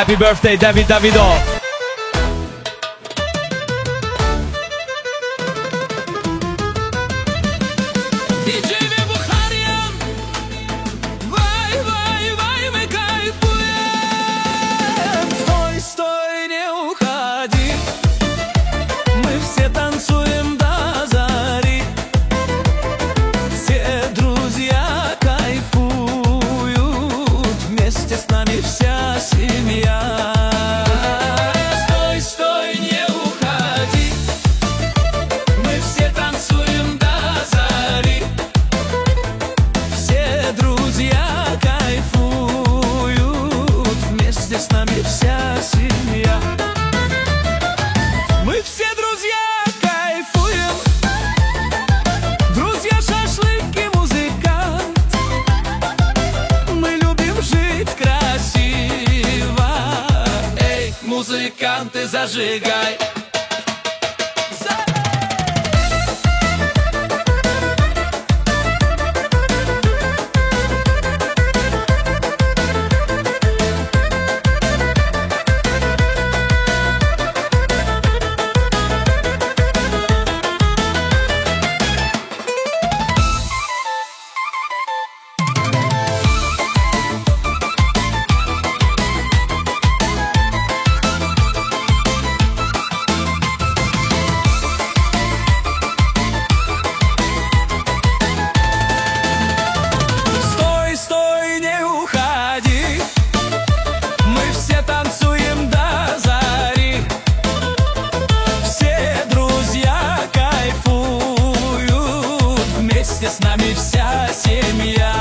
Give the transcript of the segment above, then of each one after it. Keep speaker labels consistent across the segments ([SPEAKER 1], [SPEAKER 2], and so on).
[SPEAKER 1] Happy birthday, David Davido!
[SPEAKER 2] Вся семья. Стой, стой, не уходи. Мы все танцуем до зари. Все друзья кайфуют. Вместе с нами вся семья. Мы все друзья кайфуем. Друзья, шашлыки, музыкант. Мы любим жить красиво. Музыканты, зажигай! С нами вся семья.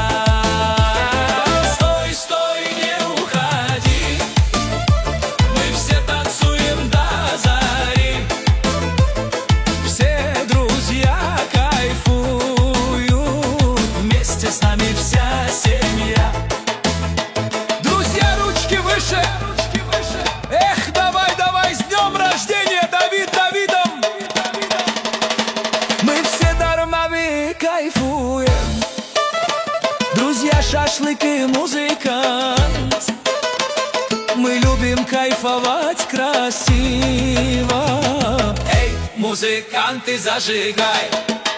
[SPEAKER 2] Стой, стой, не уходи. Мы все танцуем до зари. Все друзья кайфуют. Вместе с нами вся семья. Друзья, ручки выше. Эх, давай, давай, с днем рождения, Давид, Давидом. Мы все дармовые кайфуем. Друзья, шашлыки, музыкант. Мы любим кайфовать красиво. Эй, музыканты, зажигай!